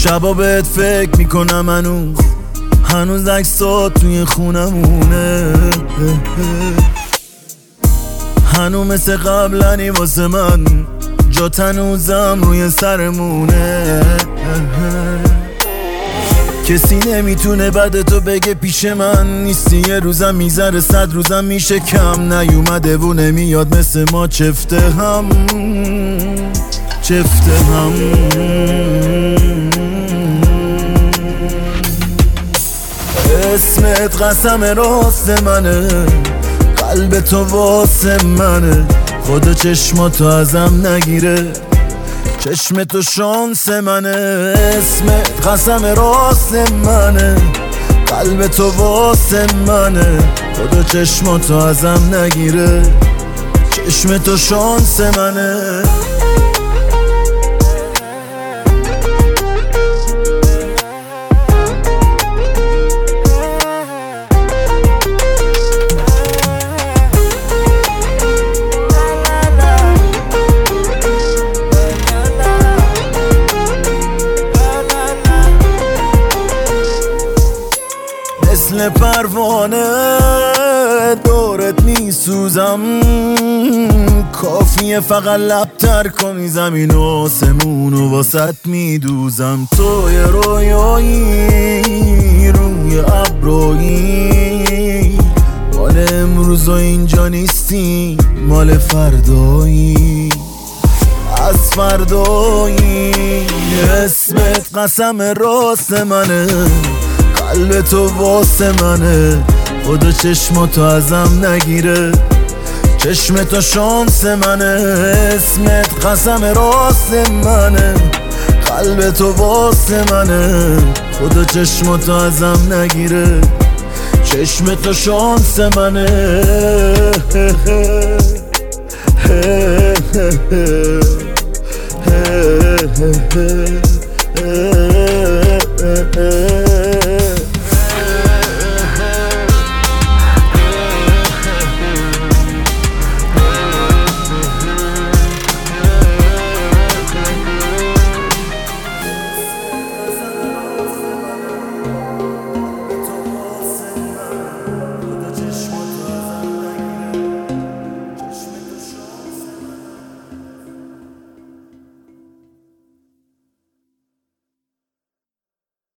شبا بهت فکر میکنم هنوز عکسات توی خونمونه. هنوز مثل قبلنی واسه من، جات هنوزم روی سرمونه. کسی نمیتونه بعد تو بگه پیش من نیستی. یه روزم میذاره 100 روزم میشه کم. نیومده و نمیاد مثل ما چفته هم. اسمت قسم راست منه، قلب تو واسه منه. خدا چشماتو ازم نگیره، چشم تو شانس منه. اسمت قسم راست منه، قلب تو واسه منه. خدا چشماتو ازم نگیره، چشم تو شانس منه. مثل پروانه دورت میسوزم، کافیه فقط لبتر کنی زمین و آسمون و واسط میدوزم. تو یه رویایی روی ابرویی، مال امروز و اینجا نیستی، مال فردایی از فردایی. اسمت قسم راست منه، قلب تو واسه منه. خدا چشماتو ازم نگیره، چشم تو شانس منه. اسمت قسم راست منه، قلب تو واسه منه. خدا چشماتو ازم نگیره، چشم تو شانس منه.